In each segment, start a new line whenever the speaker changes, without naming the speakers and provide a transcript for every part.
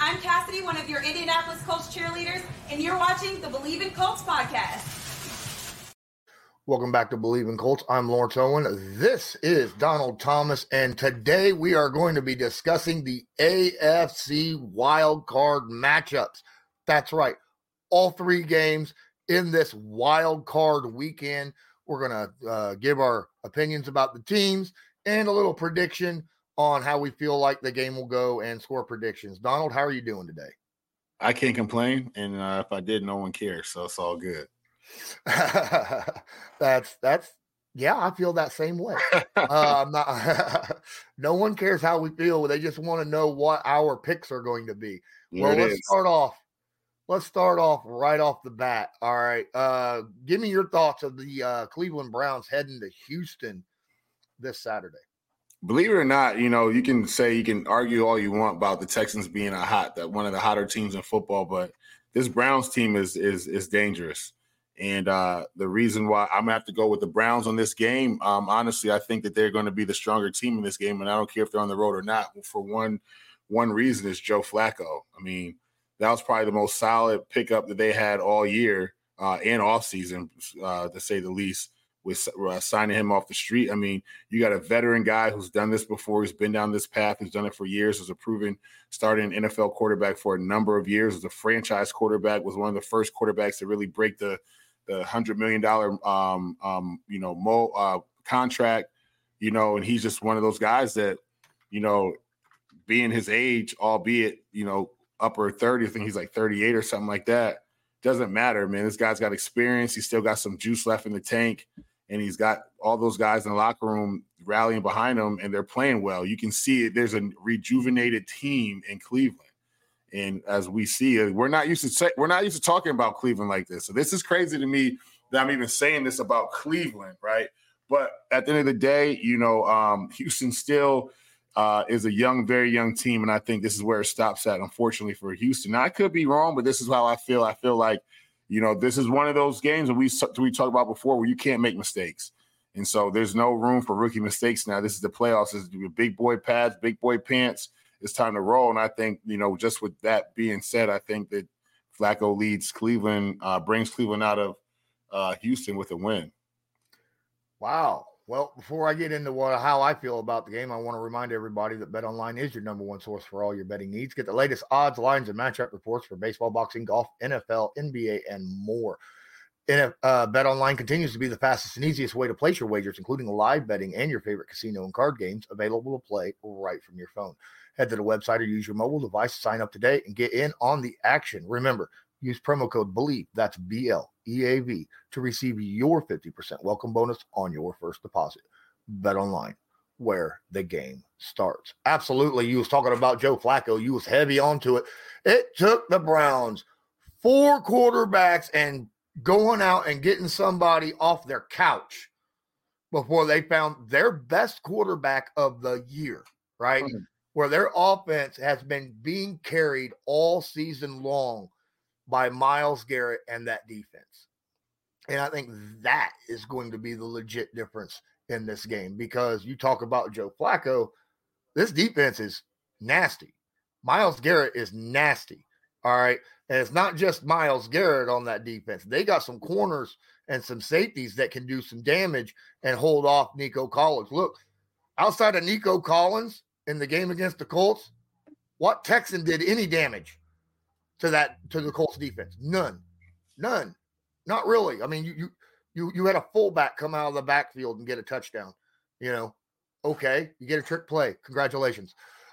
I'm Cassidy, one of your Indianapolis Colts cheerleaders, and you're watching the Believe in Colts podcast.
Welcome back to Believe in Colts. I'm Lawrence Owen. This is Donald Thomas, and today we are going to be discussing the AFC wildcard matchups. That's right. All three games in this wildcard weekend. We're going to give our opinions about the teams and a little prediction on how we feel like the game will go and score predictions. Donald, how are you doing today?
I can't complain, and if I did, no one cares, so it's all good.
that's yeah, I feel that same way. No one cares how we feel. They just want to know what our picks are going to be. Let's start off right off the bat. All right. Give me your thoughts of the Cleveland Browns heading to Houston this Saturday.
Believe it or not, you can argue all you want about the Texans being one of the hotter teams in football, but this Browns team is dangerous. And the reason why I'm going to have to go with the Browns on this game, honestly, I think that they're going to be the stronger team in this game, and I don't care if they're on the road or not. For one reason is Joe Flacco. I mean, that was probably the most solid pickup that they had all year and offseason, to say the least, with signing him off the street. I mean, you got a veteran guy who's done this before. He's been down this path. He's done it for years. Is a proven starting NFL quarterback for a number of years. As a franchise quarterback, was one of the first quarterbacks to really break the $100 million, contract, and he's just one of those guys that, being his age, albeit, upper 30, I think he's like 38 or something like that. Doesn't matter, man. This guy's got experience. He's still got some juice left in the tank, and he's got all those guys in the locker room rallying behind him, and they're playing well. You can see it. There's a rejuvenated team in Cleveland. And as we see, we're not used to talking about Cleveland like this. So this is crazy to me that I'm even saying this about Cleveland, right? But at the end of the day, Houston still is a very young team, and I think this is where it stops at, unfortunately, for Houston. Now, I could be wrong, but this is how I feel. I feel like, this is one of those games that we talked about before where you can't make mistakes. And so there's no room for rookie mistakes now. This is the playoffs. This is big boy pads, big boy pants. It's time to roll. And I think, just with that being said, I think that Flacco leads Cleveland, brings Cleveland out of Houston with a win.
Wow. Well, before I get into how I feel about the game, I want to remind everybody that BetOnline is your number one source for all your betting needs. Get the latest odds, lines, and matchup reports for baseball, boxing, golf, NFL, NBA, and more. BetOnline continues to be the fastest and easiest way to place your wagers, including live betting and your favorite casino and card games, available to play right from your phone. Head to the website or use your mobile device to sign up today and get in on the action. Remember, use promo code BELIEVE, that's BLEAV, to receive your 50% welcome bonus on your first deposit. BetOnline, where the game starts. Absolutely, you was talking about Joe Flacco. You was heavy onto it. It took the Browns 4 quarterbacks and going out and getting somebody off their couch before they found their best quarterback of the year, right? Mm-hmm. Where their offense has been being carried all season long by Myles Garrett and that defense. And I think that is going to be the legit difference in this game, because you talk about Joe Flacco, this defense is nasty. Myles Garrett is nasty, all right? And it's not just Myles Garrett on that defense. They got some corners and some safeties that can do some damage and hold off Nico Collins. Look, outside of Nico Collins in the game against the Colts, what Texan did any damage to the Colts defense? None. Not really. I mean, you had a fullback come out of the backfield and get a touchdown. Okay, you get a trick play. Congratulations.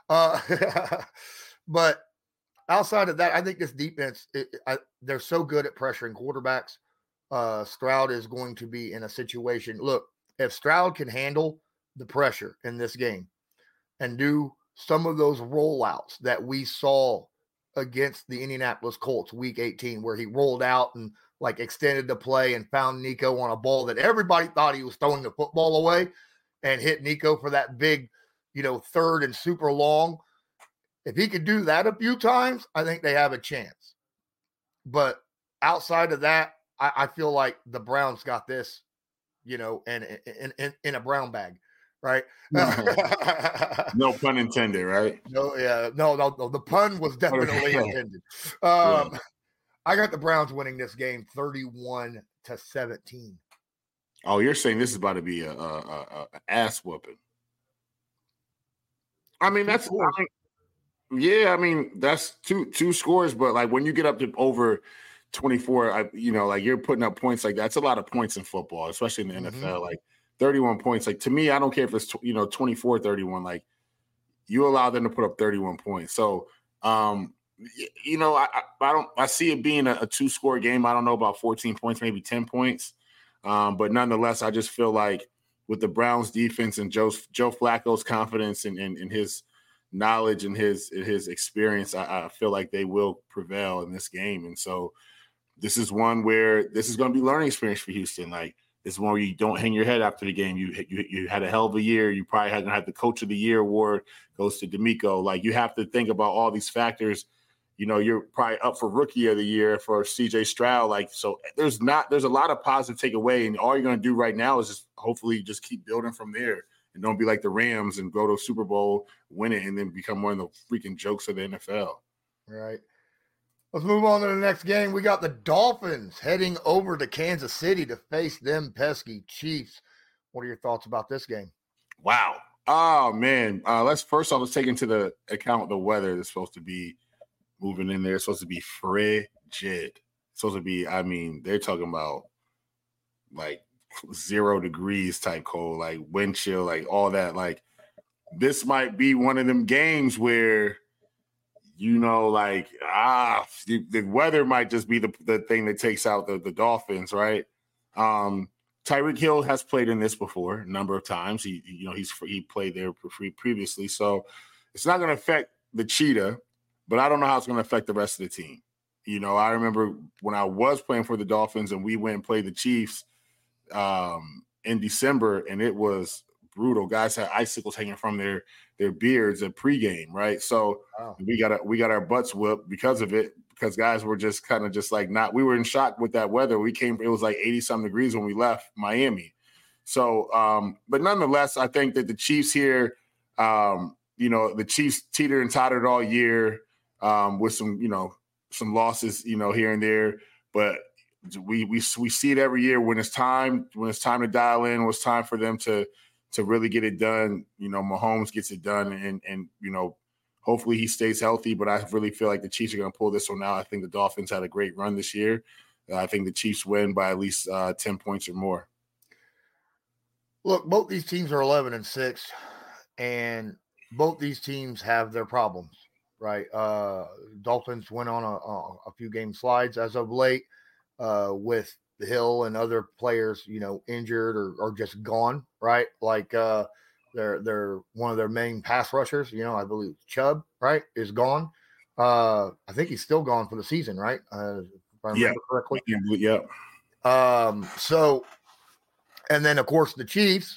But outside of that, I think this defense, they're so good at pressuring quarterbacks. Stroud is going to be in a situation. Look, if Stroud can handle the pressure in this game and do some of those rollouts that we saw against the Indianapolis Colts week 18, where he rolled out and extended the play and found Nico on a ball that everybody thought he was throwing the football away, and hit Nico for that big, third and super long. If he could do that a few times, I think they have a chance. But outside of that, I feel like the Browns got this, and in a brown bag. right?
No pun intended, right?
No, yeah, no. The pun was definitely intended. I got the Browns winning this game 31-17.
Oh, you're saying this is about to be a ass whooping. I mean, that's that's two scores, but like when you get up to over 24, like you're putting up points like that's a lot of points in football, especially in the NFL. Like 31 points. Like to me, I don't care if it's 24-31. Like you allow them to put up 31 points. So I see it being a 2-score game. I don't know about 14 points, maybe 10 points. But nonetheless, I just feel like with the Browns defense and Joe Flacco's confidence and his knowledge and his experience, I feel like they will prevail in this game. And so this is one where this is going to be learning experience for Houston. Like this is one where you don't hang your head after the game. You had a hell of a year. You probably had to have the Coach of the Year award goes to D'Amico. Like you have to think about all these factors. You're probably up for Rookie of the Year for CJ Stroud. Like, so there's a lot of positive takeaway, and all you're going to do right now is just hopefully just keep building from there and don't be like the Rams and go to a Super Bowl, win it, and then become one of the freaking jokes of the NFL.
Right. Let's move on to the next game. We got the Dolphins heading over to Kansas City to face them pesky Chiefs. What are your thoughts about this game?
Wow. Oh, man. Let's take into the account the weather that's supposed to be moving in there. It's supposed to be frigid. It's supposed to be, they're talking about like 0 degrees type cold, like wind chill, like all that. Like this might be one of them games where, the weather might just be the thing that takes out the Dolphins, right? Tyreek Hill has played in this before a number of times. He played there previously. So it's not going to affect the Cheetah, but I don't know how it's going to affect the rest of the team. I remember when I was playing for the Dolphins and we went and played the Chiefs in December, and it was brutal. Guys had icicles hanging from their beards at pregame, right? So we got our butts whipped because of it, because guys were just kind of just like we were in shock with that weather. It was like 80-something degrees when we left Miami. So, but nonetheless, I think that the Chiefs here, the Chiefs teetered and tottered all year with some losses, here and there. But we see it every year when it's time to dial in, when it's time for them to really get it done. Mahomes gets it done, and hopefully he stays healthy. But I really feel like the Chiefs are going to pull this one out. I think the Dolphins had a great run this year. I think the Chiefs win by at least 10 points or more.
Look, both these teams are 11-6, and both these teams have their problems, right? Dolphins went on a few game slides as of late with the Hill and other players, injured or just gone, right? Like they're one of their main pass rushers, I believe Chubb, right, is gone. I think he's still gone for the season, right? If I remember correctly.
Yeah.
So, and then of course the Chiefs,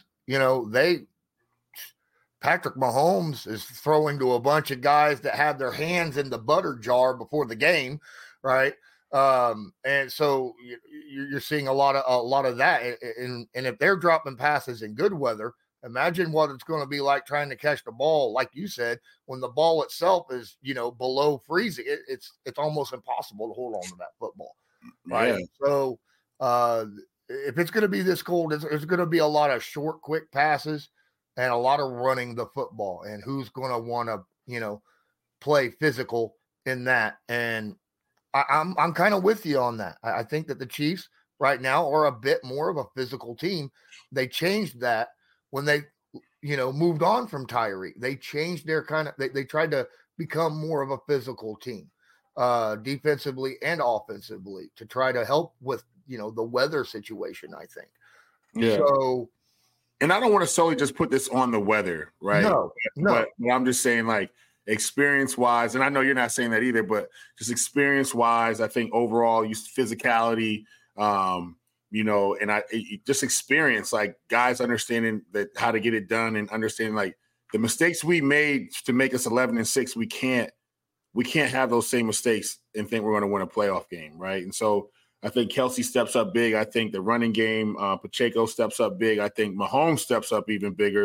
Patrick Mahomes is throwing to a bunch of guys that have their hands in the butter jar before the game, right? And so you're seeing a lot of that. And if they're dropping passes in good weather, imagine what it's going to be like trying to catch the ball, like you said, when the ball itself is, below freezing. It's almost impossible to hold on to that football, right? Yeah. So if it's going to be this cold, it's going to be a lot of short, quick passes and a lot of running the football. And who's going to want to, play physical in that? And I'm kind of with you on that. I think that the Chiefs right now are a bit more of a physical team. They changed that when they, moved on from Tyreek. They changed their they tried to become more of a physical team, defensively and offensively, to try to help with, the weather situation, I think.
Yeah.
So,
and I don't want to solely just put this on the weather, right?
No.
But I'm just saying, like, experience-wise, and I know you're not saying that either, but just experience-wise, I think overall, physicality, and just experience, like guys understanding that how to get it done and understanding like the mistakes we made to make us 11-6. We can't have those same mistakes and think we're going to win a playoff game, right? And so I think Kelsey steps up big. I think the running game, Pacheco steps up big. I think Mahomes steps up even bigger.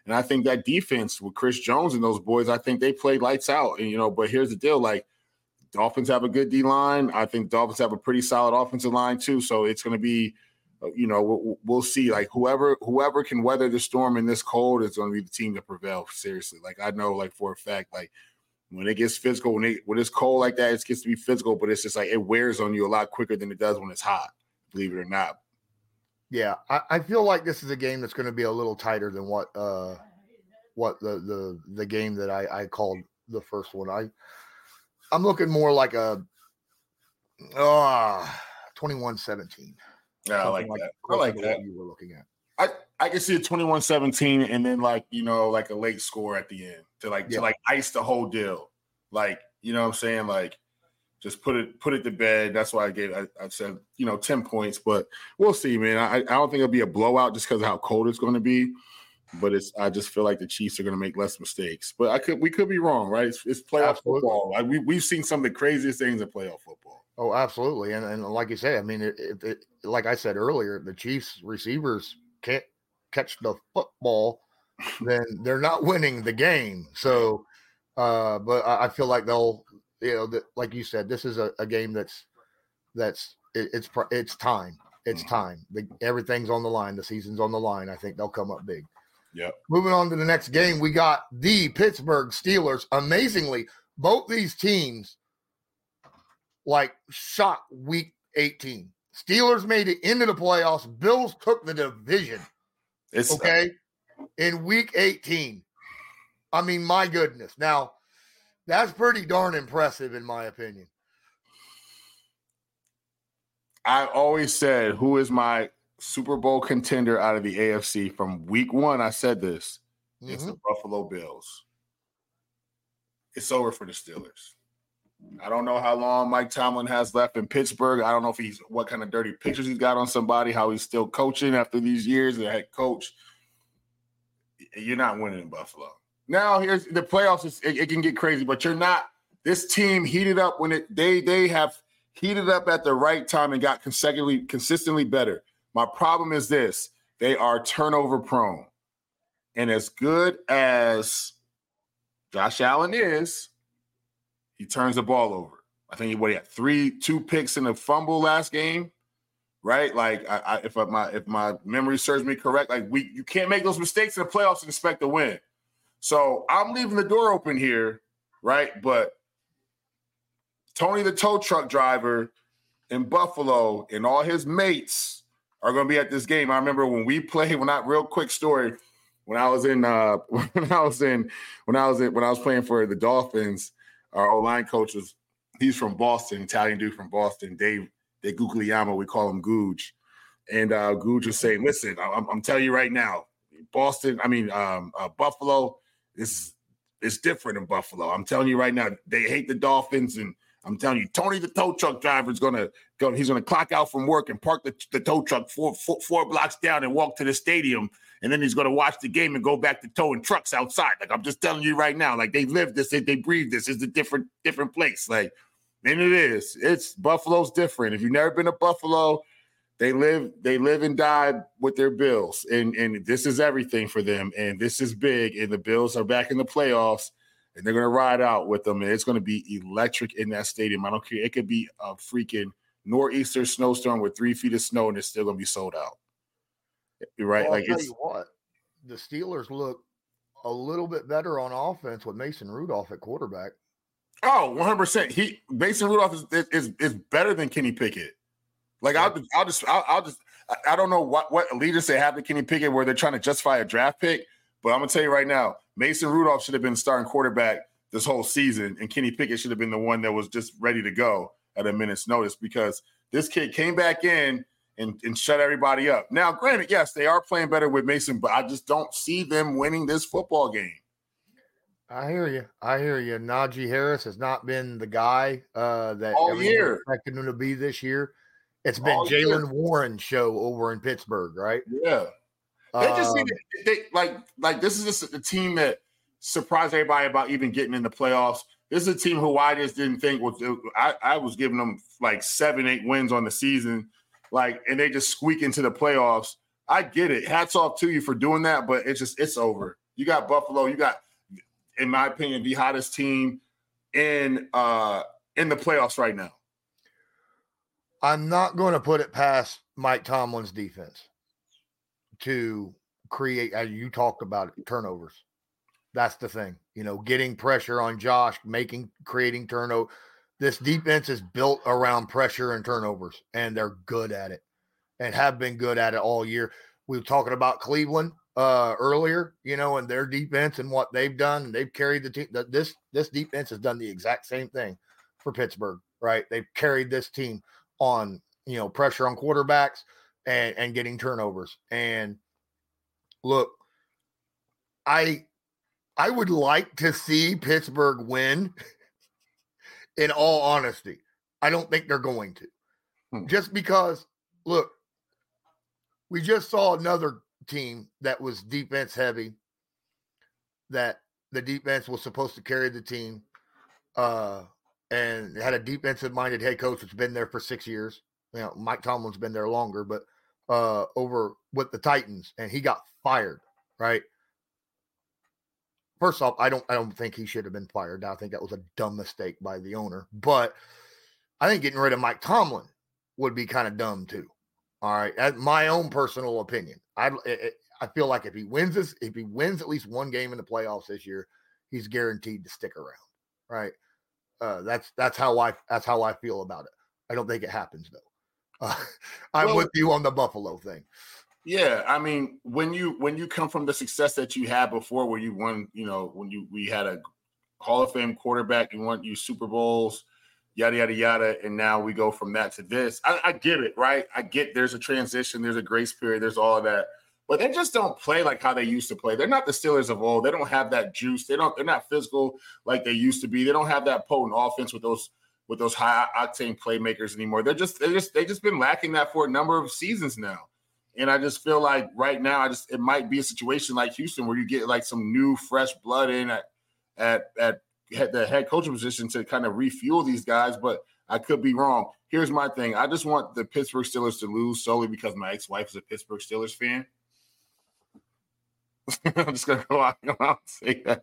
And I think that defense with Chris Jones and those boys, I think they played lights out. And, but here's the deal. Like, Dolphins have a good D-line. I think Dolphins have a pretty solid offensive line too. So it's going to be, we'll see. Like, whoever can weather the storm in this cold is going to be the team that prevails. Seriously. Like, I know, like, for a fact, like, when it gets physical, when it's cold like that, it gets to be physical, but it's just like it wears on you a lot quicker than it does when it's hot, believe it or not.
Yeah, I feel like this is a game that's going to be a little tighter than what the game that I called the first one. I'm looking more like a 21-17.
Yeah, I like that. I like that.
You were looking at.
I can see a 21-17 and then like a late score at the end to ice the whole deal. Like, you know what I'm saying? Like, just put it to bed. That's why I said 10 points, but we'll see, man. I don't think it'll be a blowout just because of how cold it's going to be. But I just feel like the Chiefs are going to make less mistakes. But we could be wrong, right? It's playoff football. Like we've seen some of the craziest things in playoff football.
Oh, absolutely. And like you say, I mean, like I said earlier, the Chiefs receivers can't catch the football, then they're not winning the game. So, but I feel like they'll, like you said, this is a game it's time. It's time. Everything's on the line. The season's on the line. I think they'll come up big.
Yep.
Moving on to the next game, we got the Pittsburgh Steelers. Amazingly, both these teams shot week 18. Steelers made it into the playoffs. Bills took the division. In week 18. I mean, my goodness. Now, that's pretty darn impressive in my opinion.
I always said, who is my Super Bowl contender out of the AFC from week one? I said this. Mm-hmm. It's the Buffalo Bills. It's over for the Steelers. I don't know how long Mike Tomlin has left in Pittsburgh. I don't know what kind of dirty pictures he's got on somebody, how he's still coaching after these years as a head coach. You're not winning in Buffalo. Now, here's the playoffs. It can get crazy, but you're not. This team heated up when they have heated up at the right time and got consistently better. My problem is this. They are turnover prone. And as good as Josh Allen is, he turns the ball over. I think he had 2 picks and a fumble last game, right? Like, if my memory serves me correct, like you can't make those mistakes in the playoffs and expect to win. So I'm leaving the door open here, right? But Tony the tow truck driver in Buffalo and all his mates are going to be at this game. I remember when we played. When I was playing for the Dolphins, our O-line coach he's from Boston, Italian dude from Boston, Dave De Guglielmo, we call him Googe. And Googe was saying, listen, I'm telling you right now, Buffalo, it's different in Buffalo. I'm telling you right now, they hate the Dolphins, and I'm telling you, Tony the tow truck driver is gonna go. He's gonna clock out from work and park the tow truck four blocks down and walk to the stadium, and then he's gonna watch the game and go back to towing trucks outside. Like, I'm just telling you right now, like, they live this, they breathe this. It's a different place. Like, and it is. It's Buffalo's different. If you've never been to Buffalo, they live and die with their Bills, and this is everything for them, and this is big. And the Bills are back in the playoffs. And they're going to ride out with them, and it's going to be electric in that stadium. I don't care. It could be a freaking nor'easter snowstorm with 3 feet of snow, and it's still going to be sold out. You're right.
Well, I'll tell you what, the Steelers look a little bit better on offense with Mason Rudolph at quarterback.
Oh, 100%. Mason Rudolph is better than Kenny Pickett. Like, I don't know what leaders they have to Kenny Pickett where they're trying to justify a draft pick. But I'm going to tell you right now, Mason Rudolph should have been starting quarterback this whole season, and Kenny Pickett should have been the one that was just ready to go at a minute's notice, because this kid came back in and shut everybody up. Now, granted, yes, they are playing better with Mason, but I just don't see them winning this football game.
I hear you. Najee Harris has not been the guy that
all year
expected him to be this year. It's been Jaylen Warren's show over in Pittsburgh, right?
Yeah. They just like this is just a team that surprised everybody about even getting in the playoffs. This is a team who I just didn't think was. I was giving them like 7-8 wins on the season, and they just squeak into the playoffs. I get it. Hats off to you for doing that, but it's over. You got Buffalo. You got, in my opinion, the hottest team in the playoffs right now.
I'm not going to put it past Mike Tomlin's defense to create, as you talked about it, turnovers. That's the thing. Getting pressure on Josh, creating turnover. This defense is built around pressure and turnovers, and they're good at it and have been good at it all year. We were talking about Cleveland earlier, and their defense and what they've done. They've carried the team. This defense has done the exact same thing for Pittsburgh, right? They've carried this team on, pressure on quarterbacks and getting turnovers. And look, I would like to see Pittsburgh win. In all honesty, I don't think they're going to. Just because, look, we just saw another team that was defense heavy, that the defense was supposed to carry the team, and had a defensive-minded head coach that's been there for 6 years. Mike Tomlin's been there longer, but over with the Titans, and he got fired, right? First off, I don't think he should have been fired. I think that was a dumb mistake by the owner. But I think getting rid of Mike Tomlin would be kind of dumb too. All right, that's my own personal opinion. I feel like if he wins at least one game in the playoffs this year, he's guaranteed to stick around. Right? That's how I feel about it. I don't think it happens though. I'm with you on the Buffalo thing.
Yeah, I mean, when you come from the success that you had before, where you won, we had a Hall of Fame quarterback, you won Super Bowls, yada yada yada, and now we go from that to this. I get it, right? I get there's a transition, there's a grace period, there's all of that, but they just don't play like how they used to play. They're not the Steelers of old. They don't have that juice. They're not physical like they used to be. They don't have that potent offense with those high octane playmakers anymore. They just been lacking that for a number of seasons now. And I just feel like right now, it might be a situation like Houston where you get like some new, fresh blood in at the head coaching position to kind of refuel these guys. But I could be wrong. Here's my thing: I just want the Pittsburgh Steelers to lose solely because my ex-wife is a Pittsburgh Steelers fan. I'm just gonna go out and say that.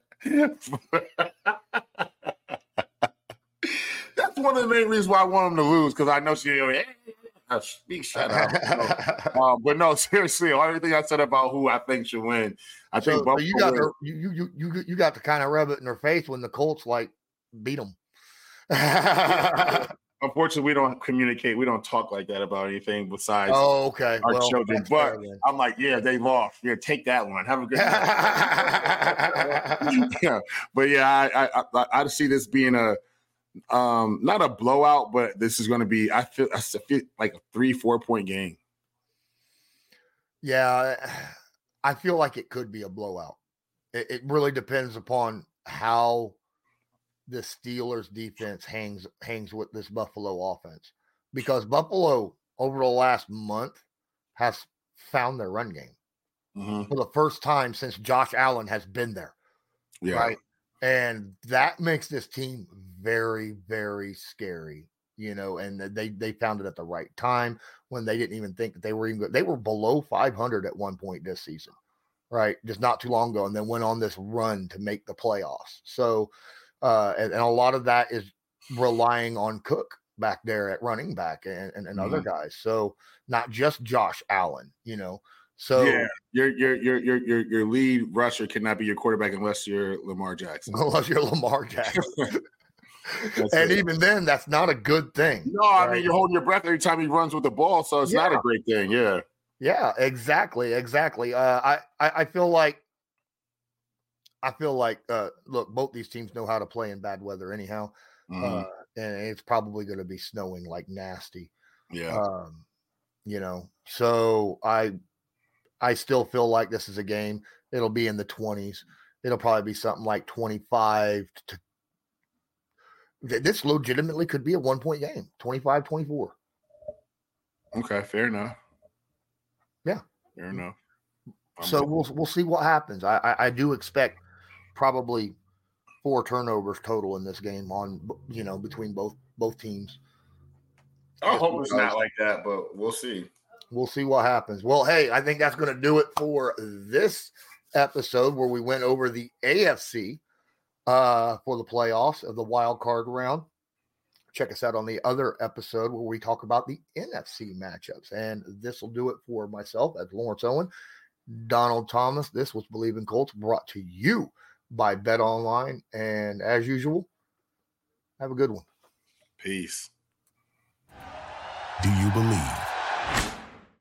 That's one of the main reasons why I want them to lose, because I know she. Shut up. But no, seriously, everything I said about who I think should win, I think Buffalo
you got to kind of rub it in their face when the Colts beat them.
Unfortunately, we don't communicate. We don't talk like that about anything besides our children. But I'm like, yeah, they lost. Yeah, take that one. Have a good night. Yeah, but yeah, I see this being not a blowout, but this is going to be, I feel like a 3-4 point game.
Yeah, I feel like it could be a blowout. It really depends upon how the Steelers defense hangs with this Buffalo offense, because Buffalo over the last month has found their run game for the first time since Josh Allen has been there.
Yeah. Right.
And that makes this team very, very scary, and they found it at the right time when they didn't even think that they were even good. They were below 500 at one point this season, right? Just not too long ago, and then went on this run to make the playoffs. So, and a lot of that is relying on Cook back there at running back and other guys. So not just Josh Allen, So
yeah, your lead rusher cannot be your quarterback unless you're Lamar Jackson.
Unless you're Lamar Jackson. And even then, that's not a good thing.
No, I mean, you're holding your breath every time he runs with the ball, so it's not a great thing. Yeah.
Yeah, exactly. I feel like look, both these teams know how to play in bad weather anyhow. And it's probably going to be snowing like nasty.
Yeah.
So I still feel like this is a game. It'll be in the 20s. It'll probably be something like 25 to. This legitimately could be a 1 point game, 25-24.
Okay, fair enough.
Yeah,
fair enough.
So we'll see what happens. I do expect probably 4 turnovers total in this game between both teams.
I hope it's not like that, but we'll see.
We'll see what happens. Well, hey, I think that's going to do it for this episode where we went over the AFC for the playoffs of the wild card round. Check us out on the other episode where we talk about the NFC matchups. And this will do it for myself as Lawrence Owen, Donald Thomas. This was Believe in Colts, brought to you by Bet Online. And as usual, have a good one.
Peace.
Do you believe?